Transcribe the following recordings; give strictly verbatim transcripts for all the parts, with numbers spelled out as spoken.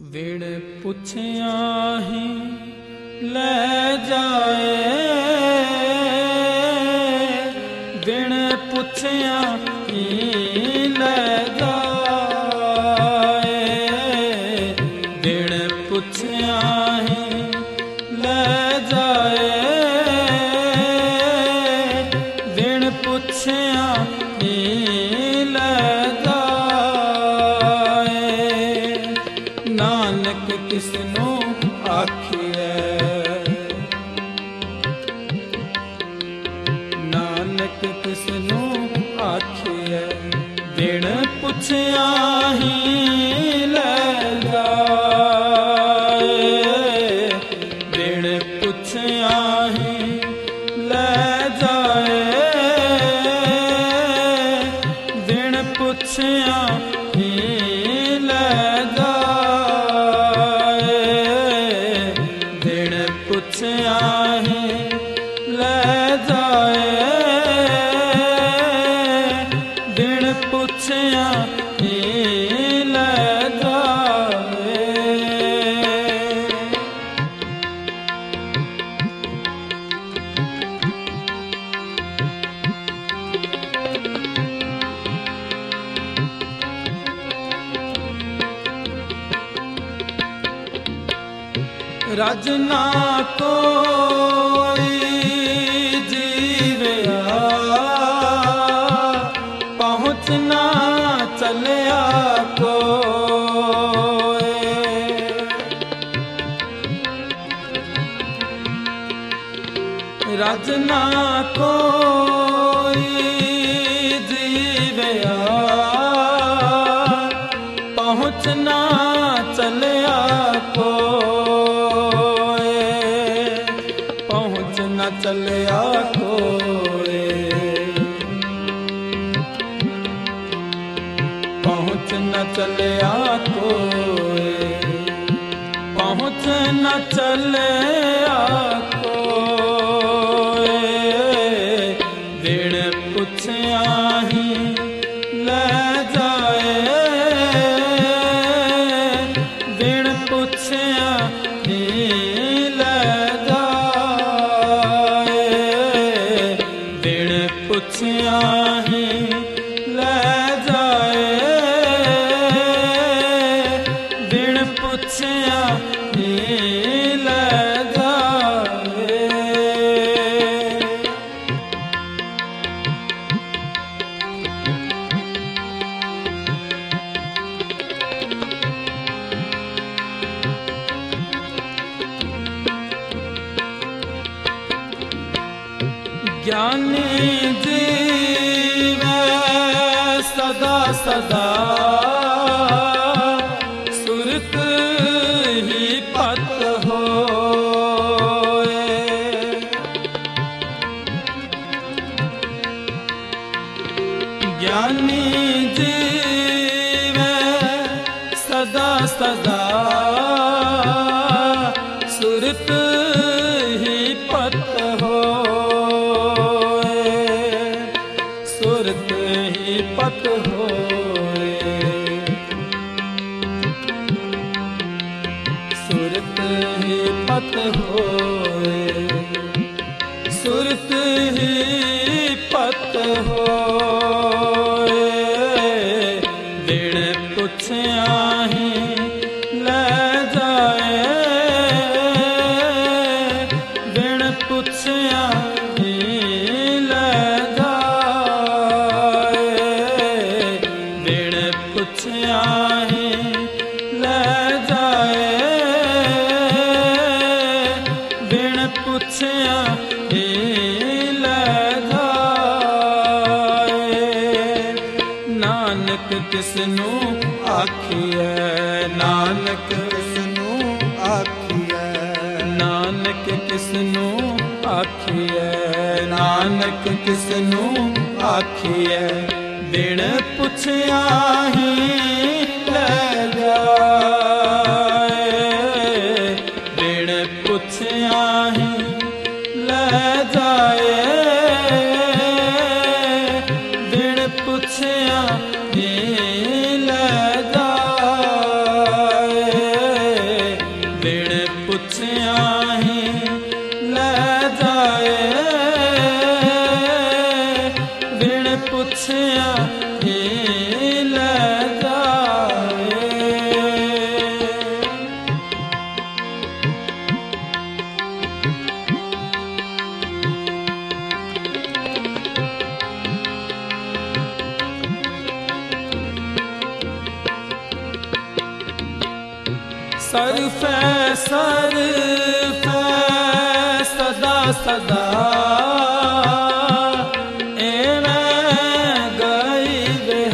ਵਿਣ ਪੁੱਛਿਆ ਹੀ ਲੈ ਜਾਏ, ਵਿਣ ਪੁੱਛਿਆ ਹੀ ਲੈ ਜਾਏ, ਵਿਣ ਪੁੱਛਿਆ ਹੀ ਲੈ ਜਾਏ, ਵਿਣ ਪੁੱਛਿਆ ਹੀ ਲੈ ਜਾਏ। ਨਾਨਕ ਕਿਸਨੂੰ ਆਖੀਐ, ਨਾਨਕ ਕਿਸਨੂੰ ਆਖੀਐ, ਵਿਣ ਪੁੱਛਿਆ ਹੀ ਲੈ ਜਾਏ, ਵਿਣ ਪੁੱਛਿਆ ਹੀ ਲੈ ਜਾਏ, ਵਿਣ ਪੁੱਛਿਆ ਹੀ ਲੈ ਜਾਏ, ਵਿਣ ਪੁੱਛਿਆ ਹੀ ਲੈ ਜਾਏ, ਵਿਣ ਪੁੱਛਿਆ ਹੀ ਲੈ ਜਾਏ। ਰਜ ਨਾ ਕੋਈ ਜੀਵਿਆ, ਪਹੁੰਚ ਨਾ ਚੱਲਿਆ ਕੋਏ, ਰਜ ਨਾ ਕੋਈ ਜੀਵਿਆ, ਪਹੁੰਚ ਨਾ ਚੱਲਿਆ ਕੋਏ, ਪਹੁੰਚ ਨਾ ਚੱਲਿਆ ਕੋਏ, ਪਹੁੰਚ ਨਾ ਚੱਲਿਆ ਕੋਏ, ਪਹੁੰਚ ਨਾ ਚੱਲਿਆ ਕੋਏ, ਵਿਣ ਪੁੱਛਿਆ ਹੀ ਲੈ ਜਾਏ, ਵਿਣ ਪੁੱਛਿਆ ਹੀ ਲੈ ਜਾਏ, ਵਿਣ ਪੁੱਛਿਆ ਹੀ ਲੈ ਜਾਏ, ਵਿਣ ਪੁੱਛਿਆ ਹੀ ਲੈ ਜਾਏ। ਗਿਆਨੀ ਜੀਵੈ ਸਦਾ ਸਦਾ, ਸੁਰਤ ਹੀ ਪਤ ਹੋਏ, ਗਿਆਨੀ ਜੀਵੈ ਸਦਾ ਸਦਾ, ਸੁਰਤ ਹੀ ਪਤ ਹੋਏ, ਸੁਰਤ ਹੀ ਪਤ ਹੋਏ, ਸੁਰਤ ਹੀ ਪਤ ਹੋਏ, ਸੁਰਤ ਹੀ ਪਤ ਹੋਏ, ਵਿਣ ਪੁੱਛਿਆ ਹੀ ਲੈ ਜਾਏ, ਵਿਣ ਪੁੱਛਿਆ ਹੀ ਲੈ ਜਾਏ, ਵਿਣ ਪੁੱਛਿਆ ਹੀ ਲੈ ਜਾਏ, ਵਿਣ ਪੁੱਛਿਆ ਹੀ ਲੈ ਜਾਏ। ਨਾਨਕ ਕਿਸਨੂੰ ਆਖੀਐ, ਨਾਨਕ ਕਿਸਨੂੰ ਆਖੀਐ, ਨਾਨਕ ਕਿਸਨੂੰ ਆਖੀਐ, ਨਾਨਕ ਕਿਸਨੂੰ ਆਖੀਐ, ਵਿਣ ਪੁੱਛਿਆ ਹੀ ਲੈ ਜਾਏ, ਵਿਣ ਪੁੱਛਿਆ ਹੀ ਲੈ ਜਾਏ, ਵਿਣ ਪੁੱਛਿਆ ਹੀ ਲੈ ਜਾਏ। ਸਰਫੈ ਸਰਫੈ ਸਦਾ ਸਦਾ ਐਵੇਂ ਗਈ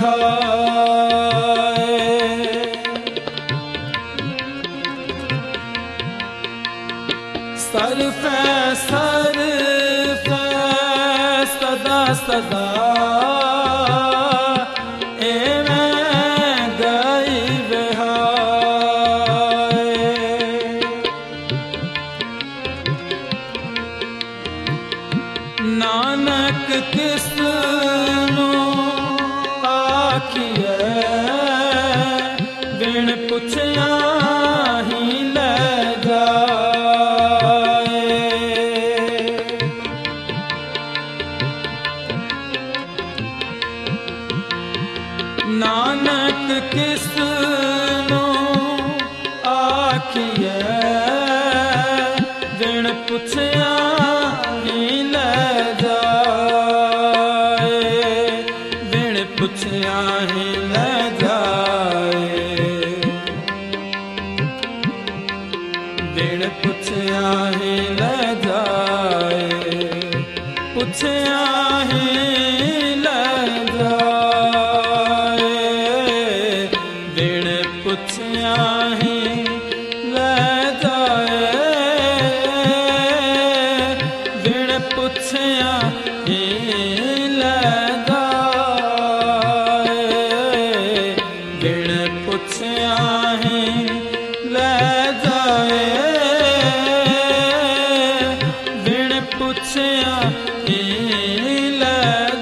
ਵਿਹਾਏ। ਸਰਫੈ ਸਰਫੈ ਸਦਾ ਸਦਾ ਨਾਨਕ ਕਿਸ ਨੂੰ ਆਖੀਐ ਬਿਨ ਪੁੱਛਿਆ ਹੀ ਲੈ ਜਾਏ। ਨਾਨਕ ਕਿਸ ਨੂੰ ਆਖੀਐ ਬਿਨ ਪੁੱਛਿਆ ਪੁੱਛਿਆ ਹੀ ਲੈ ਜਾਏ। ਬਿਨ ਪੁੱਛਿਆ ਹੀ ਲੈ ਜਾਏ। ਪੁੱਛਿਆ ਹੀ ਲੈ ਜਾਏ। ਬਿਨ ਪੁੱਛਿਆ ਹੀ ਲੈ ਜਾਏ। ਬਿਨ ਪੁੱਛਿਆ ਹੀ ਲੈ ਪੁੱਛਿਆ ਹੀ ਲੈ ਜਾਏ। ਬਿਨ ਪੁੱਛਿਆ ਹੀ ਲੈ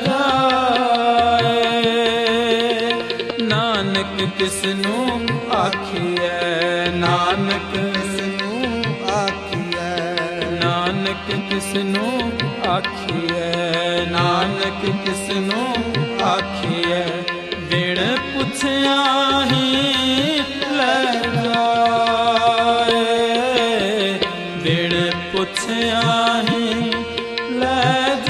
ਜਾਏ। ਨਾਨਕ ਕਿਸ ਨੂੰ ਆਖੀਐ ਨਾਨਕ ਕਿਸ ਨੂੰ ਆਖੀਐ ਨਾਨਕ ਕਿਸ ਨੂੰ ਆਖੀਐ ਨਾਨਕ ਕਿਸ ਨੂੰ ਆਖੀਐ ਬਿਨ ਪੁੱਛਿਆ ਹੀ ਲੈ ਜਾਏ। ਬਿਨ ਪੁੱਛਿਆ ਹੀ ਲੈ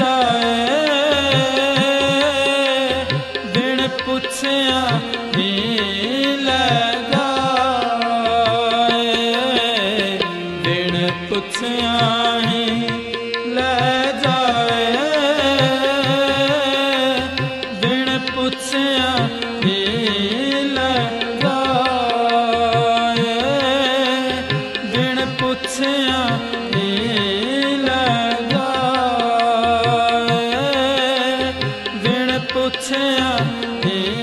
ਜਾਏ। ਬਿਨ ਪੁੱਛਿਆ ਹੀ ਲੈ ਜਾਏ। ਬਿਨ ਪੁੱਛਿਆ ਹੀ ਲੈ ਜਾਏ। ਬਿਨ ਪੁੱਛਿਆ ਹੀ ਲੈ ਜਾਏ। ਬਿਨ ਪੁੱਛਿਆ ਹੀ ਲੈ ਜਾਏ। ਬਿਨ ਪੁੱਛਿਆ ਹੀ